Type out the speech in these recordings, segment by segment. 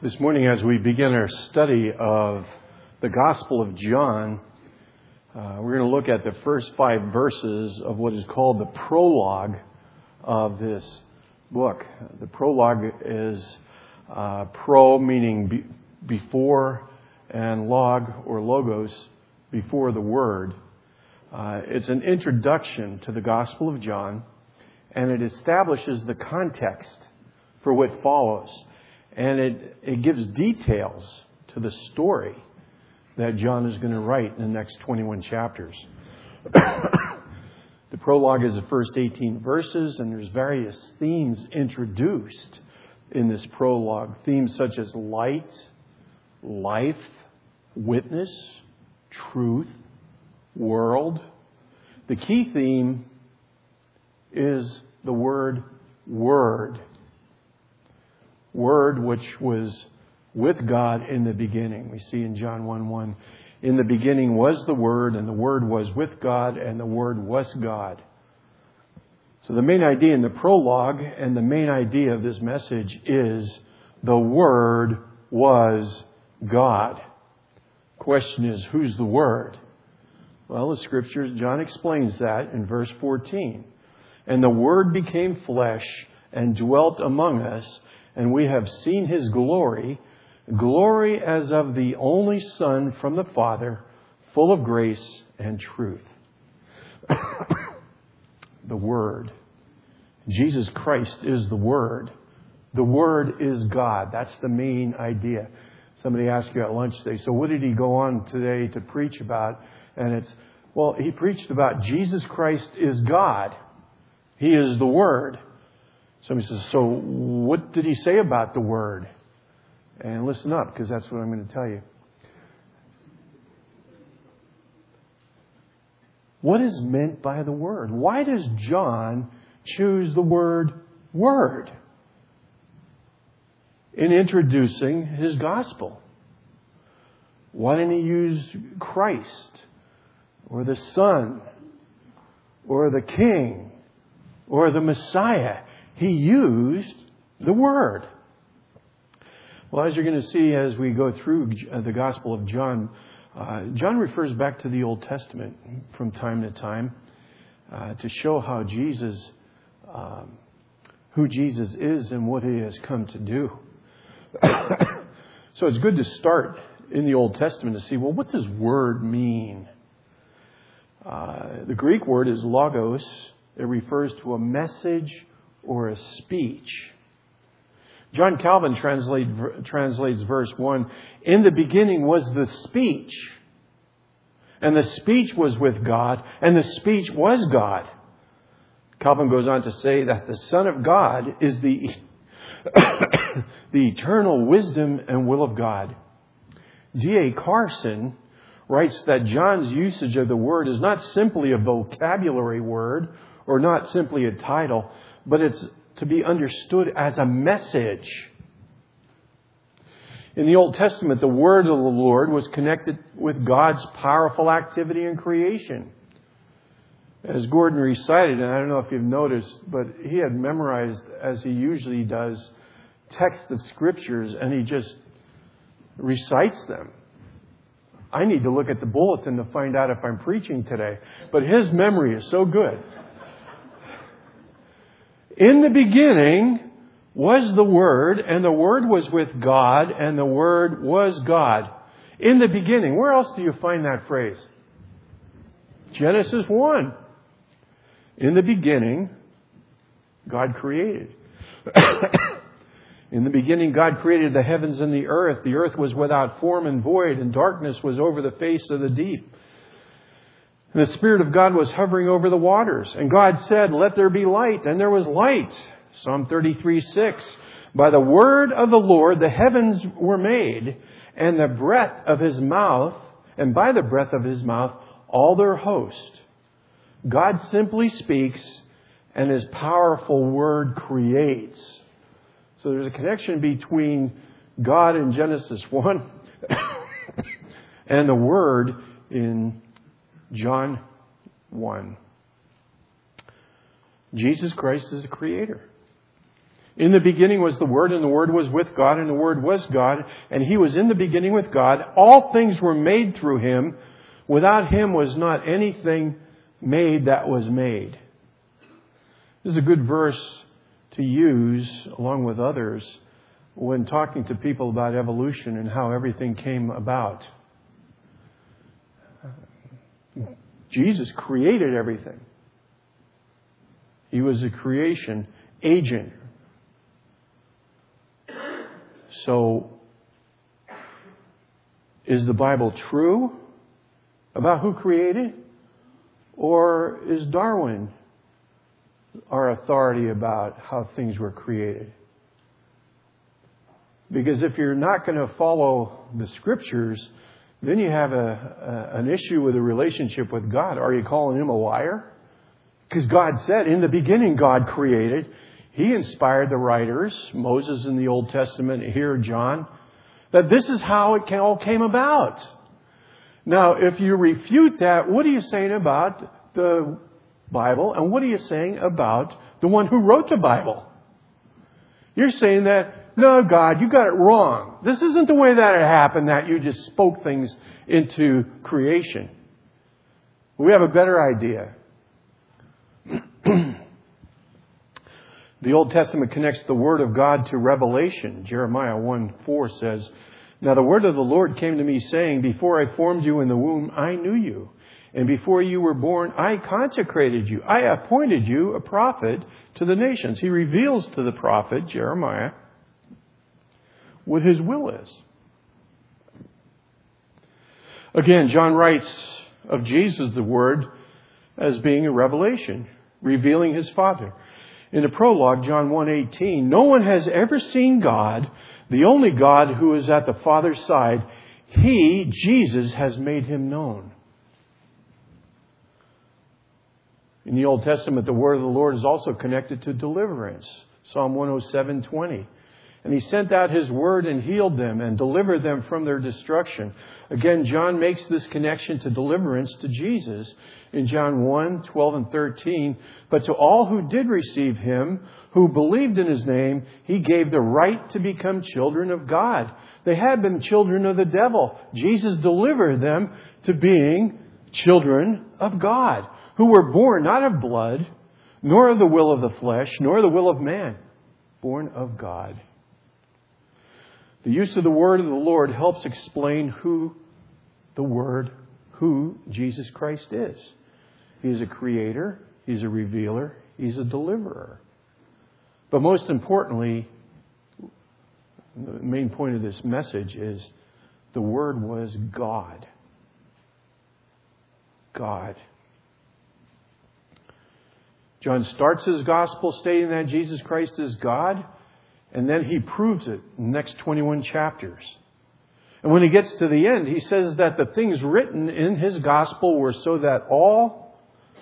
This morning, as we begin our study of the Gospel of John, we're going to look at the first 5 verses of what is called the prologue of this book. The prologue is pro, meaning before, and log, or logos, before the Word. It's an introduction to the Gospel of John, and it establishes the context for what follows. And it gives details to the story that John is going to write in the next 21 chapters. The prologue is the first 18 verses, and there's various themes introduced in this prologue. Themes such as light, life, witness, truth, world. The key theme is the word Word. Word which was with God in the beginning. We see in John 1:1, in the beginning was the Word, and the Word was with God, and the Word was God. So the main idea in the prologue and the main idea of this message is the Word was God. Question is, who's the Word? Well, the Scripture, John explains that in verse 14. And the Word became flesh and dwelt among us, and we have seen His glory, glory as of the only Son from the Father, full of grace and truth. The Word. Jesus Christ is the Word. The Word is God. That's the main idea. Somebody asked you at lunch today, so what did he go on today to preach about? And he preached about Jesus Christ is God. He is the Word. Somebody says, so what did he say about the Word? And listen up, because that's what I'm going to tell you. What is meant by the Word? Why does John choose the word Word in introducing his gospel? Why didn't he use Christ, or the Son, or the King, or the Messiah? He used the Word. Well, as you're going to see as we go through the Gospel of John, John refers back to the Old Testament from time to time to show how who Jesus is and what He has come to do. So it's good to start in the Old Testament to see, well, what does Word mean? The Greek word is logos. It refers to a message or a speech. John Calvin translates verse 1, in the beginning was the speech, and the speech was with God, and the speech was God. Calvin goes on to say that the Son of God is the eternal wisdom and will of God. D.A. Carson writes that John's usage of the word is not simply a vocabulary word or not simply a title, but it's to be understood as a message. In the Old Testament, the word of the Lord was connected with God's powerful activity in creation. As Gordon recited, and I don't know if you've noticed, but he had memorized, as he usually does, texts of scriptures, and he just recites them. I need to look at the bulletin to find out if I'm preaching today, but his memory is so good. In the beginning was the Word, and the Word was with God, and the Word was God. In the beginning. Where else do you find that phrase? Genesis 1. In the beginning, God created. In the beginning, God created the heavens and the earth. The earth was without form and void, and darkness was over the face of the deep. And the Spirit of God was hovering over the waters. And God said, let there be light. And there was light. Psalm 33:6. By the word of the Lord, the heavens were made, and the breath of His mouth, and by the breath of His mouth, all their host. God simply speaks, and His powerful word creates. So there's a connection between God in Genesis 1 and the Word in John 1. Jesus Christ is the Creator. In the beginning was the Word, and the Word was with God, and the Word was God, and He was in the beginning with God. All things were made through Him. Without Him was not anything made that was made. This is a good verse to use, along with others, when talking to people about evolution and how everything came about. Jesus created everything. He was a creation agent. So, is the Bible true about who created? Or is Darwin our authority about how things were created? Because if you're not going to follow the Scriptures, then you have an issue with a relationship with God. Are you calling Him a liar? Because God said, in the beginning God created. He inspired the writers, Moses in the Old Testament, here John, that this is how it all came about. Now, if you refute that, what are you saying about the Bible? And what are you saying about the one who wrote the Bible? You're saying that, no, God, you got it wrong. This isn't the way that it happened, that you just spoke things into creation. We have a better idea. The Old Testament connects the Word of God to revelation. Jeremiah 1:4 says, "Now the word of the Lord came to me, saying, Before I formed you in the womb, I knew you. And before you were born, I consecrated you. I appointed you a prophet to the nations." He reveals to the prophet, Jeremiah, what His will is. Again, John writes of Jesus, the Word, as being a revelation, revealing His Father. In the prologue, John 1:18, "No one has ever seen God, the only God who is at the Father's side. He, Jesus, has made Him known." In the Old Testament, the word of the Lord is also connected to deliverance. Psalm 107:20. "And He sent out His word and healed them and delivered them from their destruction." Again, John makes this connection to deliverance to Jesus in John 1:12 and 13. "But to all who did receive Him, who believed in His name, He gave the right to become children of God." They had been children of the devil. Jesus delivered them to being children of God, who were born not of blood, nor of the will of the flesh, nor the will of man, born of God. The use of the word of the Lord helps explain who Jesus Christ is. He is a creator, He's a revealer, He's a deliverer. But most importantly, the main point of this message is the Word was God. God. John starts his gospel stating that Jesus Christ is God, and then he proves it in the next 21 chapters. And when he gets to the end, he says that the things written in his gospel were so that all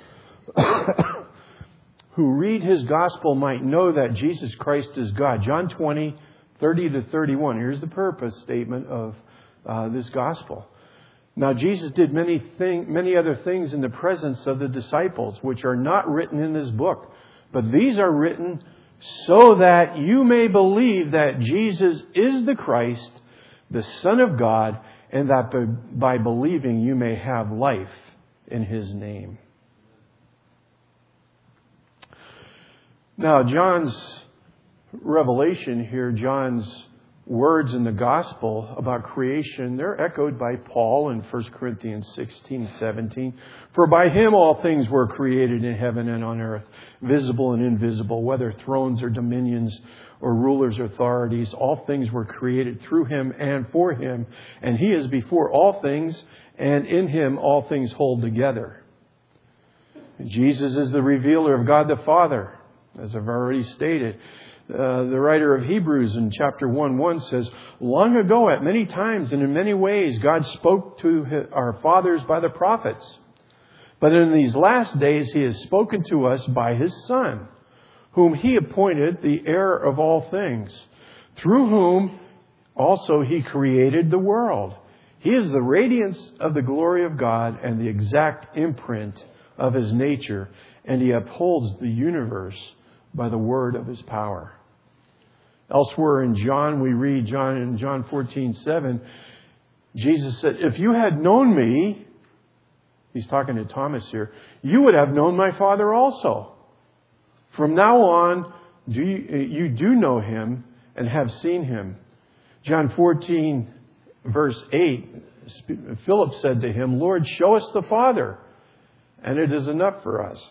who read his gospel might know that Jesus Christ is God. John 20:30-31. Here's the purpose statement of this gospel. "Now Jesus did many other things in the presence of the disciples, which are not written in this book. But these are written so that you may believe that Jesus is the Christ, the Son of God, and that by believing you may have life in His name." Now, John's revelation here, John's words in the gospel about creation, they're echoed by Paul in 1 Corinthians 16:17. "For by Him all things were created in heaven and on earth, visible and invisible, whether thrones or dominions or rulers or authorities. All things were created through Him and for Him. And He is before all things, and in Him all things hold together." Jesus is the revealer of God the Father, as I've already stated. The writer of Hebrews in chapter 1:1 says, "Long ago, at many times and in many ways, God spoke to our fathers by the prophets. But in these last days, He has spoken to us by His Son, whom He appointed the heir of all things, through whom also He created the world. He is the radiance of the glory of God and the exact imprint of His nature, and He upholds the universe by the word of His power." Elsewhere in John, we read in John 14:7, Jesus said, if you had known me, he's talking to Thomas here, you would have known my Father also. From now on, you do know him and have seen him. John 14, verse 8, Philip said to him, Lord, show us the Father, and it is enough for us.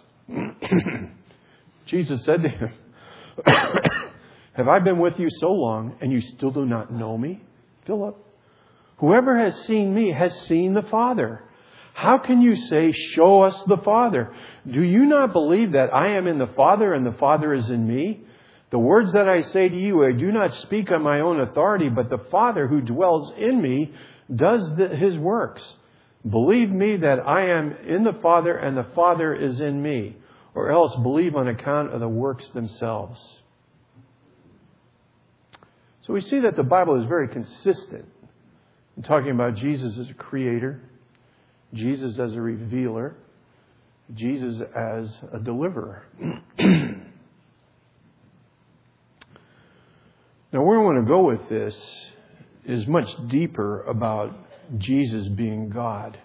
Jesus said to him, have I been with you so long, and you still do not know me, Philip? Whoever has seen me has seen the Father. How can you say, show us the Father? Do you not believe that I am in the Father and the Father is in me? The words that I say to you, I do not speak on my own authority, but the Father who dwells in me does his works. Believe me that I am in the Father and the Father is in me, or else believe on account of the works themselves. So we see that the Bible is very consistent in talking about Jesus as a creator, Jesus as a revealer, Jesus as a deliverer. Now, where I want to go with this is much deeper about Jesus being God.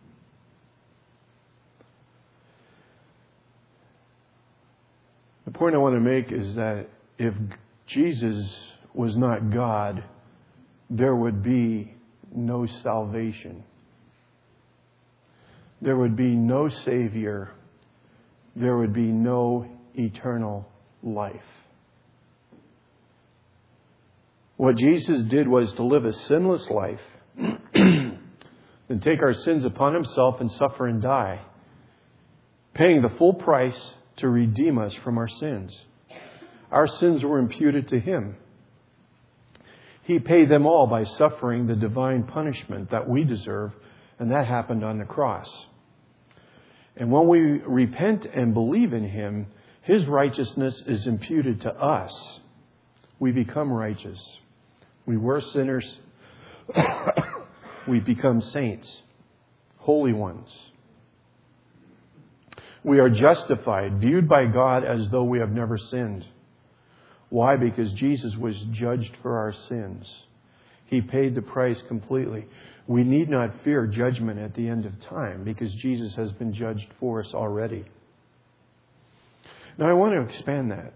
The point I want to make is that if Jesus was not God, there would be no salvation. There would be no Savior. There would be no eternal life. What Jesus did was to live a sinless life and take our sins upon himself and suffer and die, paying the full price to redeem us from our sins. Our sins were imputed to him. He paid them all by suffering the divine punishment that we deserve, and that happened on the cross. And when we repent and believe in him, his righteousness is imputed to us. We become righteous. We were sinners. We become saints, holy ones. We are justified, viewed by God as though we have never sinned. Why? Because Jesus was judged for our sins. He paid the price completely. We need not fear judgment at the end of time because Jesus has been judged for us already. Now I want to expand that.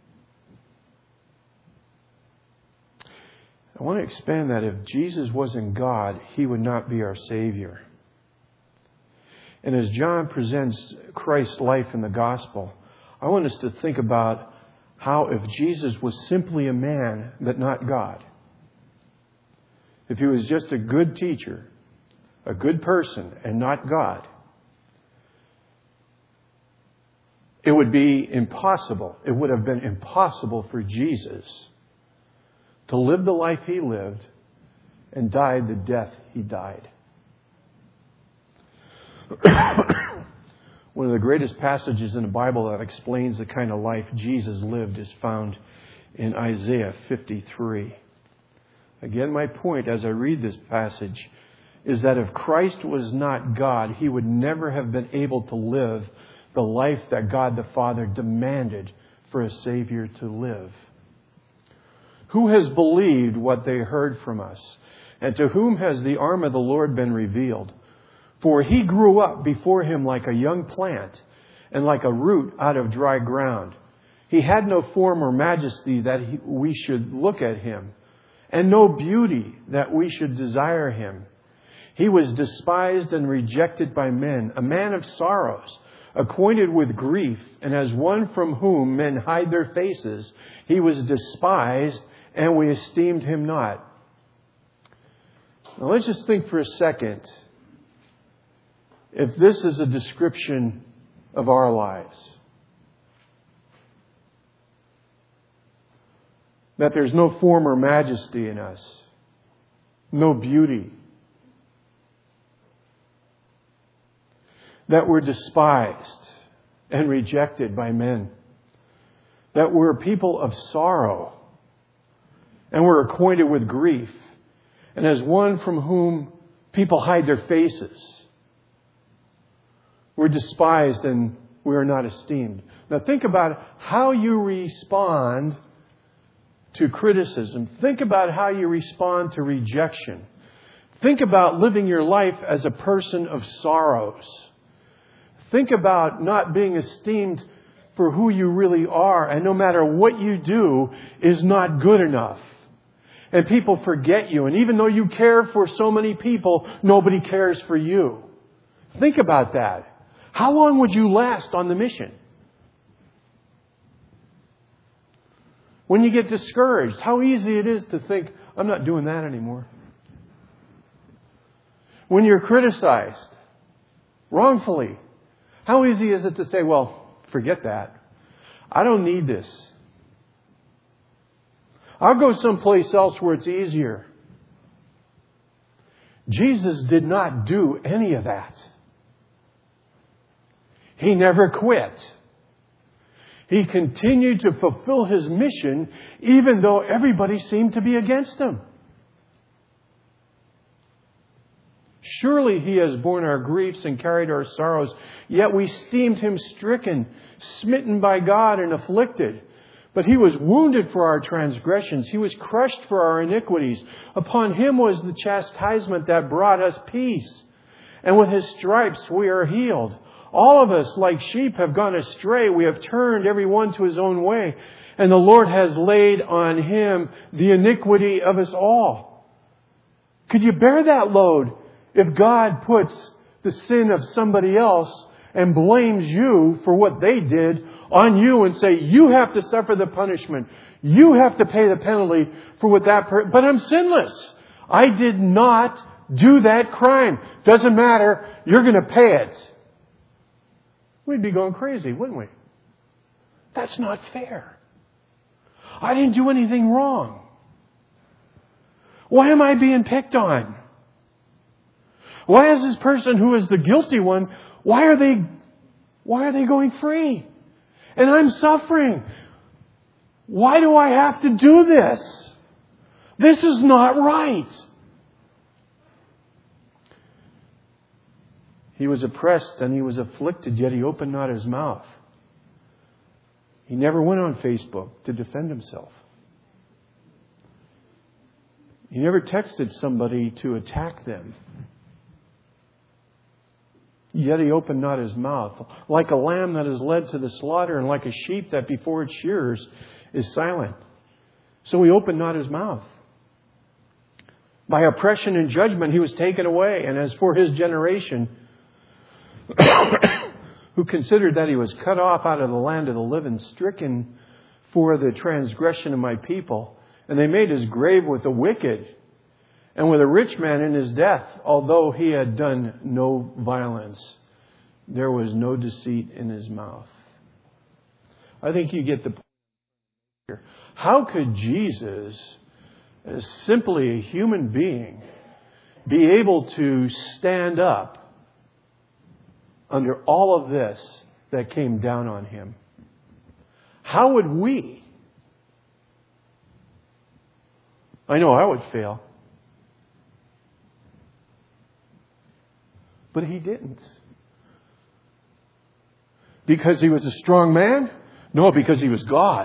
I want to expand that if Jesus wasn't God, he would not be our Savior. And as John presents Christ's life in the gospel, I want us to think about how if Jesus was simply a man but not God, if he was just a good teacher, a good person and not God, it would be impossible. It would have been impossible for Jesus to live the life he lived and die the death he died. One of the greatest passages in the Bible that explains the kind of life Jesus lived is found in Isaiah 53. Again, my point as I read this passage is that if Christ was not God, he would never have been able to live the life that God the Father demanded for a Savior to live. Who has believed what they heard from us? And to whom has the arm of the Lord been revealed? For he grew up before him like a young plant and like a root out of dry ground. He had no form or majesty that we should look at him, and no beauty that we should desire him. He was despised and rejected by men, a man of sorrows, acquainted with grief, and as one from whom men hide their faces. He was despised, and we esteemed him not. Now let's just think for a second. If this is a description of our lives, that there's no form or majesty in us, no beauty, that we're despised and rejected by men, that we're people of sorrow, and we're acquainted with grief, and as one from whom people hide their faces. We're despised and we are not esteemed. Now think about how you respond to criticism. Think about how you respond to rejection. Think about living your life as a person of sorrows. Think about not being esteemed for who you really are, and no matter what you do is not good enough. And people forget you. And even though you care for so many people, nobody cares for you. Think about that. How long would you last on the mission? When you get discouraged, how easy it is to think, I'm not doing that anymore. When you're criticized wrongfully, how easy is it to say, well, forget that. I don't need this. I'll go someplace else where it's easier. Jesus did not do any of that. He never quit. He continued to fulfill His mission even though everybody seemed to be against Him. Surely He has borne our griefs and carried our sorrows, yet we esteemed Him stricken, smitten by God and afflicted. But He was wounded for our transgressions. He was crushed for our iniquities. Upon Him was the chastisement that brought us peace. And with His stripes we are healed. All of us, like sheep, have gone astray. We have turned every one to his own way. And the Lord has laid on Him the iniquity of us all. Could you bear that load if God puts the sin of somebody else and blames you for what they did on you and say, you have to suffer the punishment. You have to pay the penalty for what but I'm sinless. I did not do that crime. Doesn't matter. You're going to pay it. We'd be going crazy, wouldn't we? That's not fair. I didn't do anything wrong. Why am I being picked on? Why is this person who is the guilty one, why are they going free? And I'm suffering. Why do I have to do this? This is not right. He was oppressed and He was afflicted, yet He opened not His mouth. He never went on Facebook to defend Himself. He never texted somebody to attack them. Yet He opened not His mouth. Like a lamb that is led to the slaughter, and like a sheep that before its shearers is silent. So He opened not His mouth. By oppression and judgment He was taken away. And as for His generation, who considered that He was cut off out of the land of the living, stricken for the transgression of my people, and they made His grave with the wicked, and with a rich man in his death, although he had done no violence, there was no deceit in his mouth. I think you get the point here. How could Jesus, as simply a human being, be able to stand up under all of this that came down on Him? How would we? I know I would fail. But He didn't. Because He was a strong man? No, because He was God.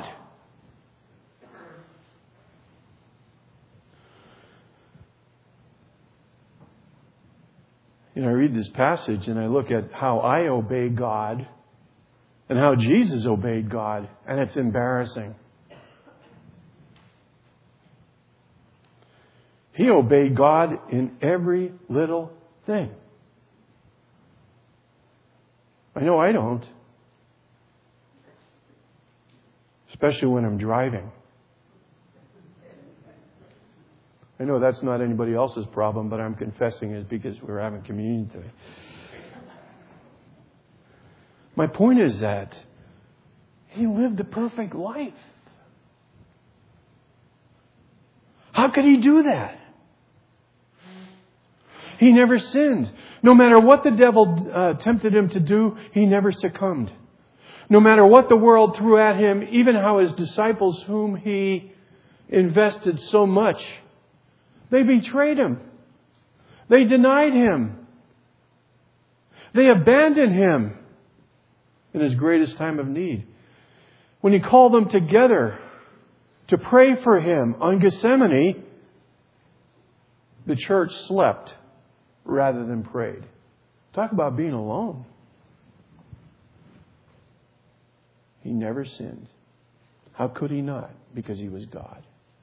I read this passage and I look at how I obey God and how Jesus obeyed God, and it's embarrassing. He obeyed God in every little thing. I know I don't. Especially when I'm driving. I know that's not anybody else's problem, but I'm confessing it because we're having communion today. My point is that He lived a perfect life. How could He do that? He never sinned. No matter what the devil tempted Him to do, He never succumbed. No matter what the world threw at Him, even how His disciples, whom He invested so much, they betrayed Him. They denied Him. They abandoned Him in His greatest time of need. When He called them together to pray for him on Gethsemane, the church slept rather than prayed. Talk about being alone. He never sinned. How could he not? Because he was God.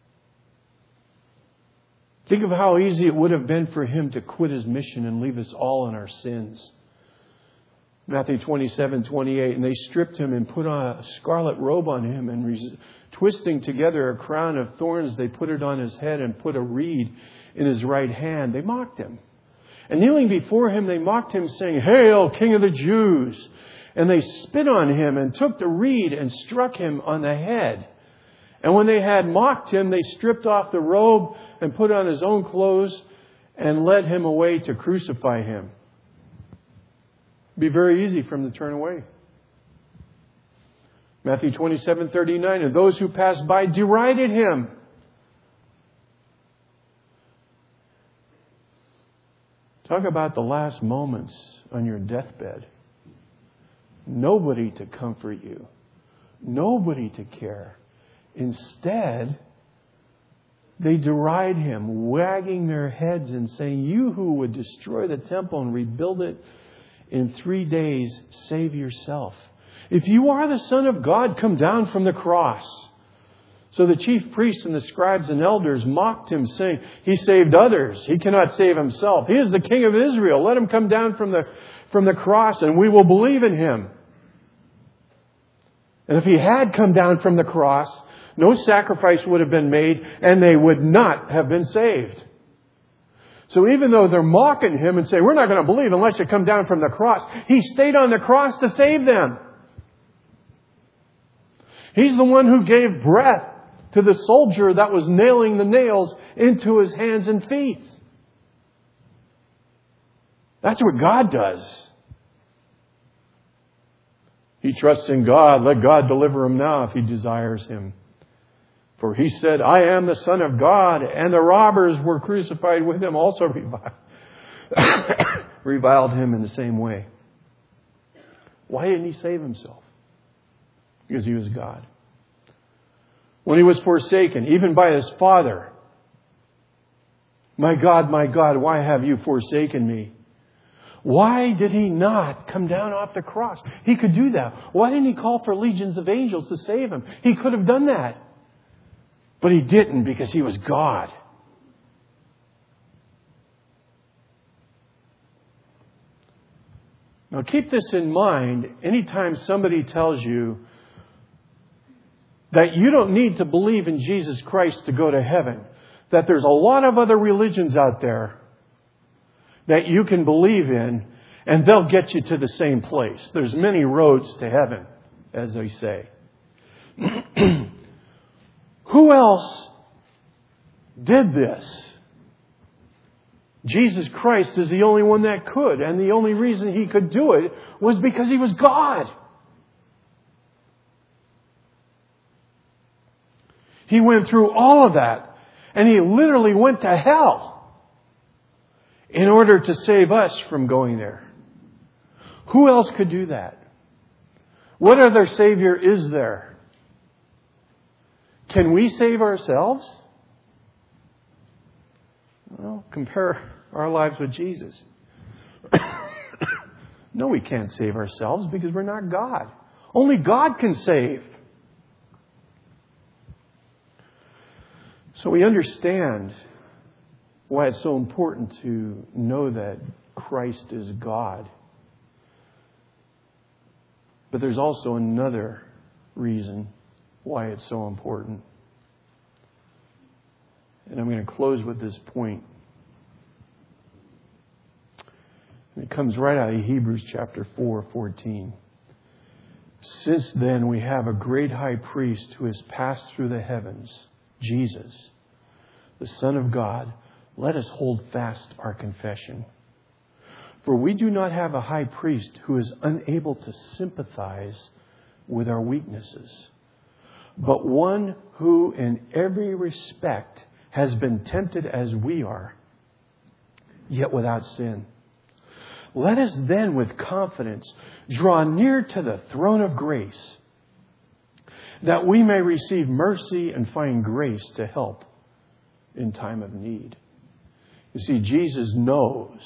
Think of how easy it would have been for him to quit his mission and leave us all in our sins. Matthew 27:28, and they stripped him and put on a scarlet robe on him, and twisting together a crown of thorns, they put it on his head and put a reed in his right hand. They mocked him. And kneeling before him, they mocked him, saying, "Hail, King of the Jews!" And they spit on him and took the reed and struck him on the head. And when they had mocked him, they stripped off the robe and put on his own clothes and led him away to crucify him. It'd be very easy for him to turn away. Matthew 27:39, and those who passed by derided him. Talk about the last moments on your deathbed. Nobody to comfort you. Nobody to care. Instead, they deride him, wagging their heads and saying, "You who would destroy the temple and rebuild it in 3 days, save yourself. If you are the Son of God, come down from the cross." So the chief priests and the scribes and elders mocked him, saying, "He saved others. He cannot save himself. He is the King of Israel. Let him come down from the cross and we will believe in him." And if he had come down from the cross, no sacrifice would have been made and they would not have been saved. So even though they're mocking him and say, "We're not going to believe unless you come down from the cross," he stayed on the cross to save them. He's the one who gave breath to the soldier that was nailing the nails into his hands and feet. That's what God does. He trusts in God. Let God deliver him now if he desires him. For he said, "I am the Son of God," and the robbers were crucified with him also reviled him in the same way. Why didn't he save himself? Because he was God. When he was forsaken, even by his Father, my God, why have you forsaken me?" Why did he not come down off the cross? He could do that. Why didn't he call for legions of angels to save him? He could have done that. But he didn't because he was God. Now keep this in mind anytime somebody tells you that you don't need to believe in Jesus Christ to go to heaven. That there's a lot of other religions out there that you can believe in and they'll get you to the same place. There's many roads to heaven, as they say. Who else did this? Jesus Christ is the only one that could. And the only reason he could do it was because he was God. He went through all of that. And he literally went to hell in order to save us from going there. Who else could do that? What other Savior is there? Can we save ourselves? Well, compare our lives with Jesus. No, we can't save ourselves because we're not God. Only God can save. So we understand why it's so important to know that Christ is God. But there's also another reason why it's so important. And I'm going to close with this point. And it comes right out of Hebrews chapter 4:14. Since then we have a great high priest who has passed through the heavens, Jesus, the Son of God. Let us hold fast our confession. For we do not have a high priest who is unable to sympathize with our weaknesses, but one who in every respect has been tempted as we are, yet without sin. Let us then with confidence draw near to the throne of grace, that we may receive mercy and find grace to help in time of need. You see, Jesus knows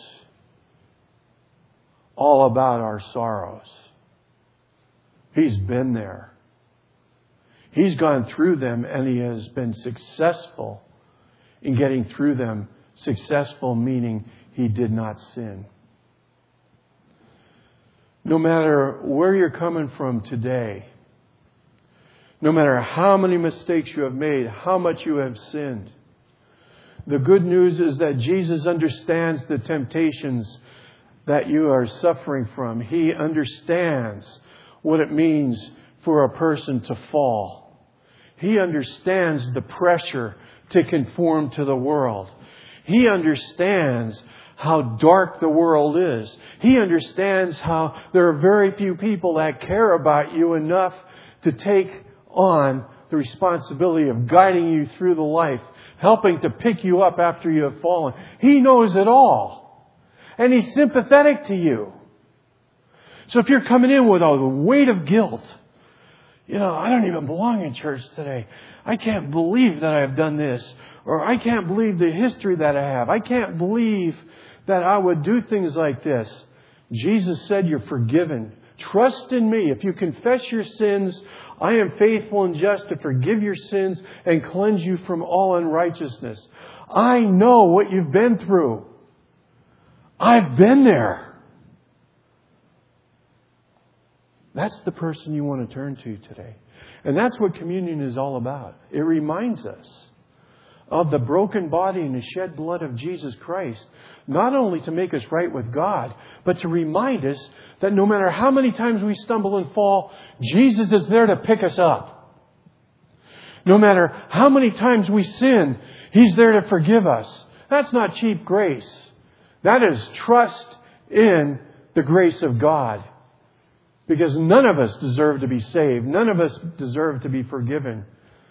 all about our sorrows. He's been there. He's gone through them, and He has been successful in getting through them. Successful meaning He did not sin. No matter where you're coming from today, no matter how many mistakes you have made, how much you have sinned, the good news is that Jesus understands the temptations that you are suffering from. He understands what it means for a person to fall. He understands the pressure to conform to the world. He understands how dark the world is. He understands how there are very few people that care about you enough to take on the responsibility of guiding you through the life, helping to pick you up after you have fallen. He knows it all. And He's sympathetic to you. So if you're coming in with a weight of guilt, I don't even belong in church today. I can't believe that I've done this. Or I can't believe the history that I have. I can't believe that I would do things like this. Jesus said you're forgiven. Trust in me. If you confess your sins, I am faithful and just to forgive your sins and cleanse you from all unrighteousness. I know what you've been through. I've been there. That's the person you want to turn to today. And that's what communion is all about. It reminds us of the broken body and the shed blood of Jesus Christ, not only to make us right with God, but to remind us that no matter how many times we stumble and fall, Jesus is there to pick us up. No matter how many times we sin, He's there to forgive us. That's not cheap grace. That is trust in the grace of God. Because none of us deserve to be saved. None of us deserve to be forgiven.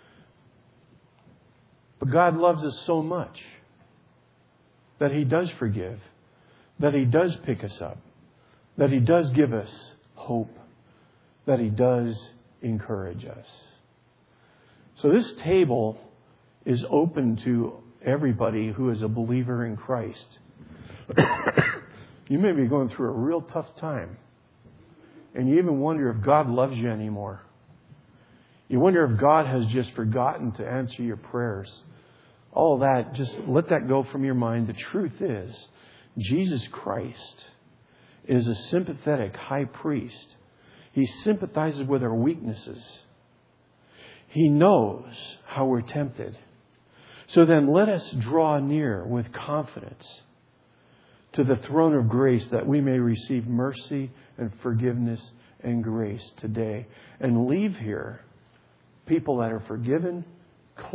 But God loves us so much that He does forgive, that He does pick us up, that He does give us hope, that He does encourage us. So this table is open to everybody who is a believer in Christ. You may be going through a real tough time. And you even wonder if God loves you anymore. You wonder if God has just forgotten to answer your prayers. All of that, just let that go from your mind. The truth is, Jesus Christ is a sympathetic high priest. He sympathizes with our weaknesses. He knows how we're tempted. So then let us draw near with confidence to the throne of grace that we may receive mercy and forgiveness and grace today. And leave here people that are forgiven,